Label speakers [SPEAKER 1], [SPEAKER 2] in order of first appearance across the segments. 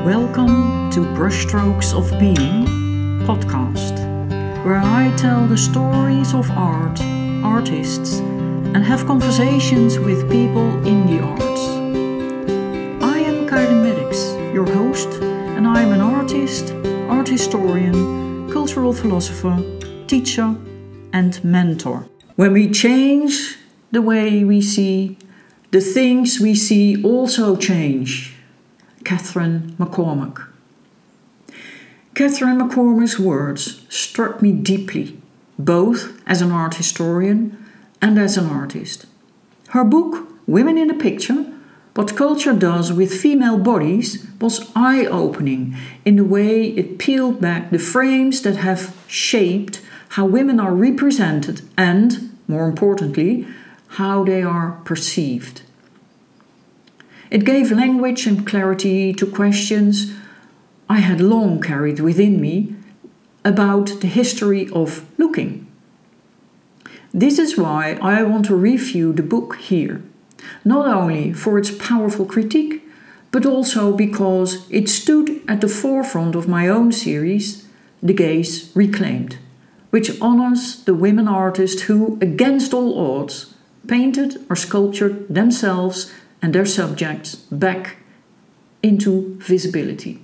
[SPEAKER 1] Welcome to Brushstrokes of Being podcast, where I tell the stories of art, artists, and have conversations with people in the arts. I am Karin Maddox, your host, and I am an artist, art historian, cultural philosopher, teacher, and mentor. When we change the way we see, the things we see also change. Catherine McCormack. Catherine McCormack's words struck me deeply, both as an art historian and as an artist. Her book, Women in the Picture, What Culture Does with Female Bodies, was eye-opening in the way it peeled back the frames that have shaped how women are represented and, more importantly, how they are perceived. It gave language and clarity to questions I had long carried within me about the history of looking. This is why I want to review the book here, not only for its powerful critique, but also because it stood at the forefront of my own series, The Gaze Reclaimed, which honors the women artists who, against all odds, painted or sculptured themselves and their subjects back into visibility.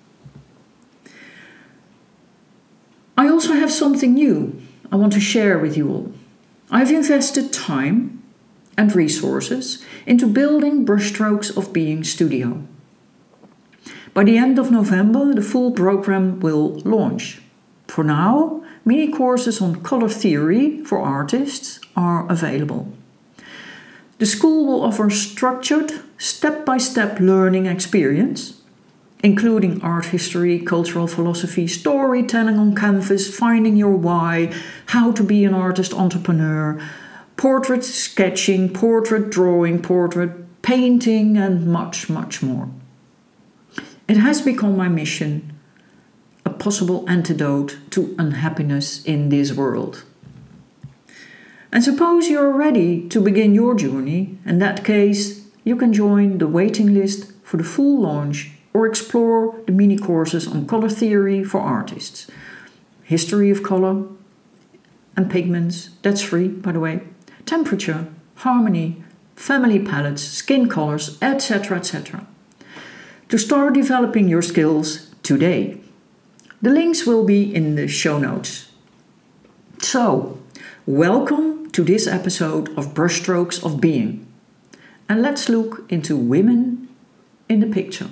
[SPEAKER 1] I also have something new I want to share with you all. I've invested time and resources into building Brushstrokes of Being Studio. By the end of November, the full program will launch. For now, mini courses on color theory for artists are available. The school will offer structured, step-by-step learning experience, including art history, cultural philosophy, storytelling on canvas, finding your why, how to be an artist entrepreneur, portrait sketching, portrait drawing, portrait painting, and much, much more. It has become my mission, a possible antidote to unhappiness in this world. And suppose you're ready to begin your journey. In that case, you can join the waiting list for the full launch or explore the mini courses on color theory for artists, history of color and pigments, that's free by the way, temperature, harmony, family palettes, skin colors, etc., etc. To start developing your skills today. The links will be in the show notes. So, welcome to this episode of Brushstrokes of Being. And let's look into women in the picture.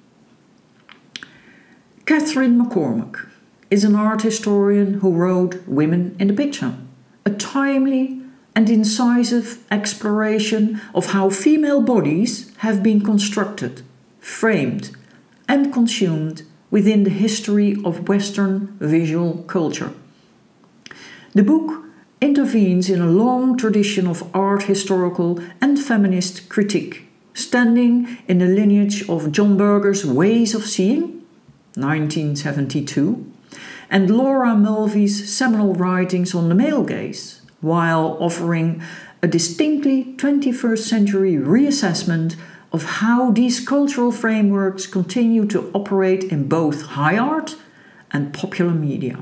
[SPEAKER 1] Catherine McCormack is an art historian who wrote Women in the Picture, a timely and incisive exploration of how female bodies have been constructed, framed, and consumed within the history of Western visual culture. The book intervenes in a long tradition of art historical and feminist critique, standing in the lineage of John Berger's Ways of Seeing, 1972, and Laura Mulvey's seminal writings on the male gaze, while offering a distinctly 21st century reassessment of how these cultural frameworks continue to operate in both high art and popular media.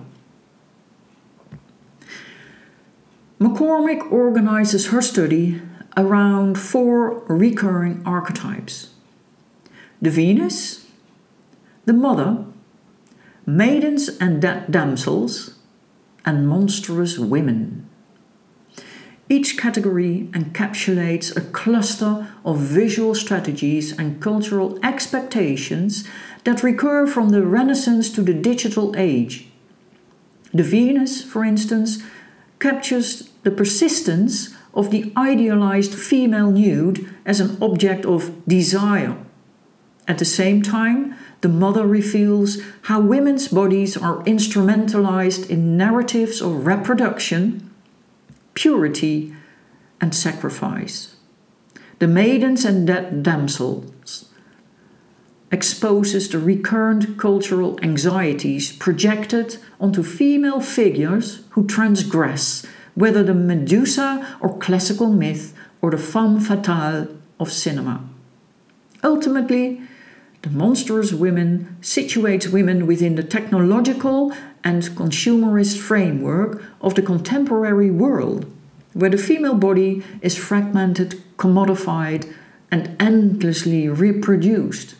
[SPEAKER 1] McCormack organizes her study around 4 recurring archetypes: the Venus, the Mother, maidens and damsels, and monstrous women. Each category encapsulates a cluster of visual strategies and cultural expectations that recur from the Renaissance to the digital age. The Venus, for instance, captures the persistence of the idealized female nude as an object of desire. At the same time, the Mother reveals how women's bodies are instrumentalized in narratives of reproduction, purity, and sacrifice. The Maidens and Damsels exposes the recurrent cultural anxieties projected onto female figures who transgress, whether the Medusa or classical myth or the femme fatale of cinema. Ultimately, The Monstrous Women situates women within the technological and consumerist framework of the contemporary world, where the female body is fragmented, commodified, and endlessly reproduced.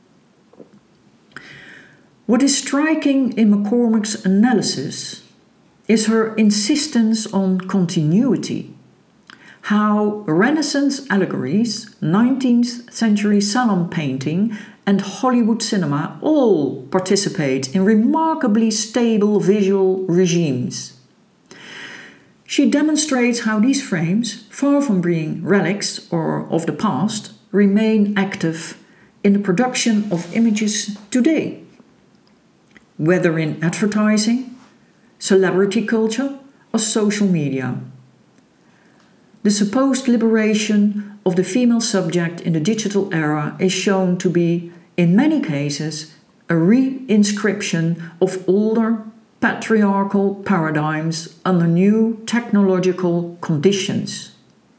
[SPEAKER 1] What is striking in McCormick's analysis is her insistence on continuity. How Renaissance allegories, 19th century salon painting, and Hollywood cinema all participate in remarkably stable visual regimes. She demonstrates how these frames, far from being relics or of the past, remain active in the production of images today, whether in advertising, celebrity culture, or social media. The supposed liberation of the female subject in the digital era is shown to be, in many cases, a re-inscription of older patriarchal paradigms under new technological conditions.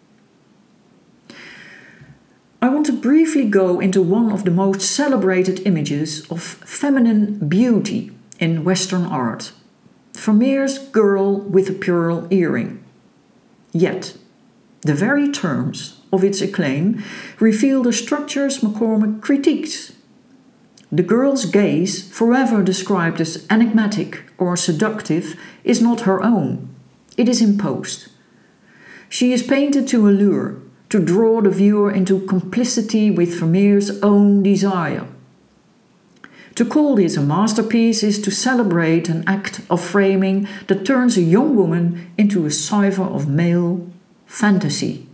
[SPEAKER 1] I want to briefly go into one of the most celebrated images of feminine beauty in Western art, Vermeer's Girl with a Pearl Earring. Yet, the very terms of its acclaim reveal the structures McCormick critiques. The girl's gaze, forever described as enigmatic or seductive, is not her own. It is imposed. She is painted to allure, to draw the viewer into complicity with Vermeer's own desire. To call this a masterpiece is to celebrate an act of framing that turns a young woman into a cipher of male fantasy.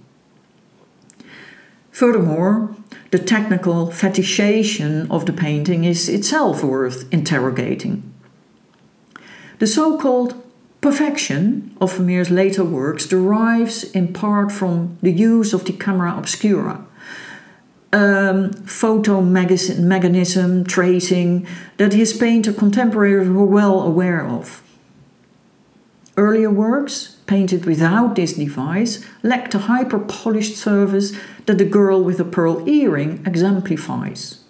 [SPEAKER 1] Furthermore, the technical fetishization of the painting is itself worth interrogating. The so-called perfection of Vermeer's later works derives in part from the use of the camera obscura, photomechanism, tracing that his painter contemporaries were well aware of. Earlier works, painted without this device, lacked the hyper-polished surface that the girl with a pearl earring exemplifies.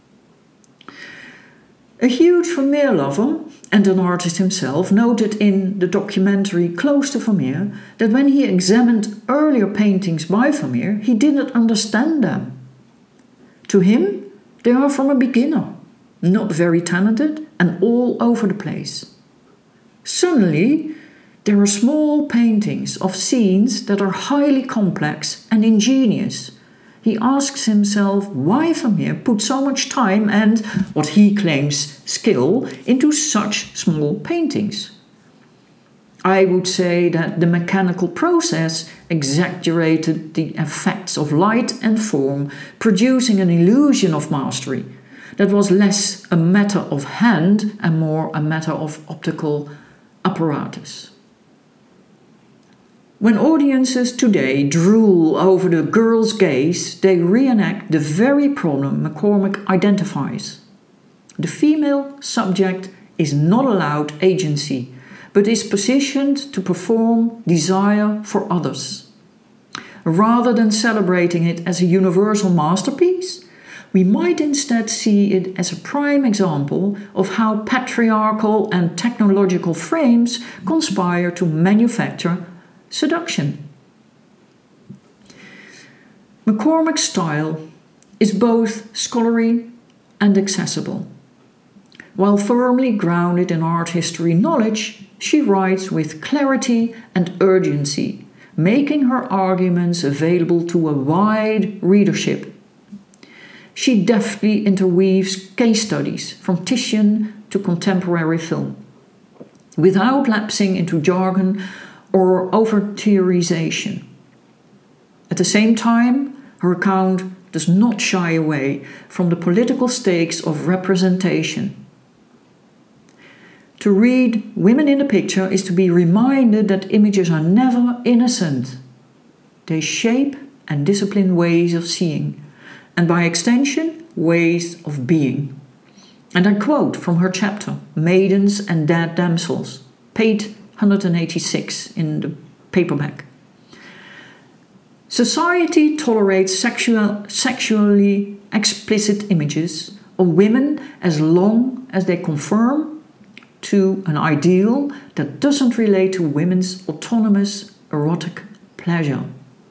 [SPEAKER 1] A huge Vermeer lover and an artist himself noted in the documentary Close to Vermeer that when he examined earlier paintings by Vermeer, he didn't understand them. To him, they are from a beginner, not very talented and all over the place. Suddenly, there are small paintings of scenes that are highly complex and ingenious. He asks himself why Vermeer put so much time and, what he claims, skill into such small paintings. I would say that the mechanical process exaggerated the effects of light and form, producing an illusion of mastery that was less a matter of hand and more a matter of optical apparatus. When audiences today drool over the girl's gaze, they reenact the very problem McCormick identifies. The female subject is not allowed agency, but is positioned to perform desire for others. Rather than celebrating it as a universal masterpiece, we might instead see it as a prime example of how patriarchal and technological frames conspire to manufacture seduction. McCormick's style is both scholarly and accessible. While firmly grounded in art history knowledge, she writes with clarity and urgency, making her arguments available to a wide readership. She deftly interweaves case studies from Titian to contemporary film, without lapsing into jargon or over-theorization. At the same time, her account does not shy away from the political stakes of representation. To read Women in the Picture is to be reminded that images are never innocent. They shape and discipline ways of seeing, and by extension, ways of being. And I quote from her chapter, Maidens and Dead Damsels, page 186 in the paperback. Society tolerates sexually explicit images of women as long as they conform to an ideal that doesn't relate to women's autonomous erotic pleasure.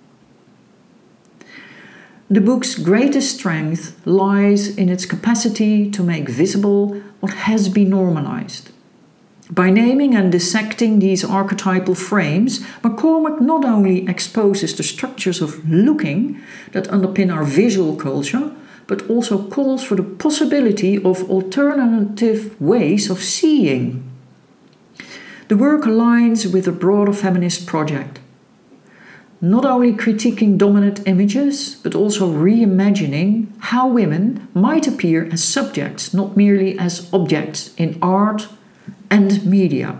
[SPEAKER 1] The book's greatest strength lies in its capacity to make visible what has been normalized. By naming and dissecting these archetypal frames, McCormack not only exposes the structures of looking that underpin our visual culture, but also calls for the possibility of alternative ways of seeing. The work aligns with a broader feminist project, not only critiquing dominant images, but also reimagining how women might appear as subjects, not merely as objects in art and media.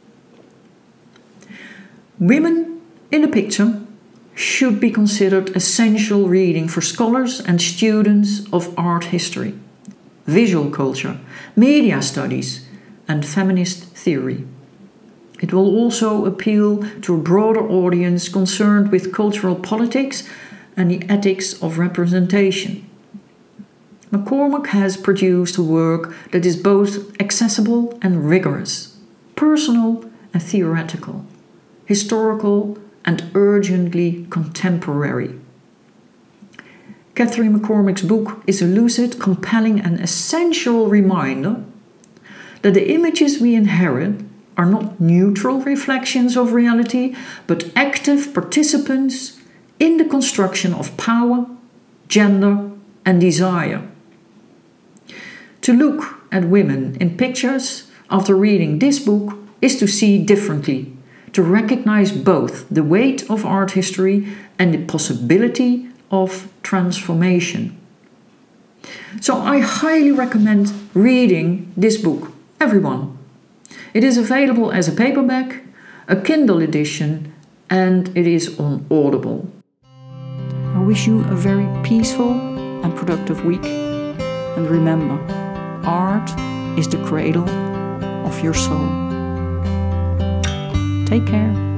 [SPEAKER 1] Women in the picture should be considered essential reading for scholars and students of art history, visual culture, media studies, and feminist theory. It will also appeal to a broader audience concerned with cultural politics and the ethics of representation. McCormack has produced a work that is both accessible and rigorous, personal and theoretical, historical and urgently contemporary. Catherine McCormack's book is a lucid, compelling and essential reminder that the images we inherit are not neutral reflections of reality, but active participants in the construction of power, gender, and desire. To look at women in pictures after reading this book is to see differently, to recognize both the weight of art history and the possibility of transformation. So I highly recommend reading this book, everyone. It is available as a paperback, a Kindle edition, and it is on Audible. I wish you a very peaceful and productive week. And remember, art is the cradle of your soul. Take care.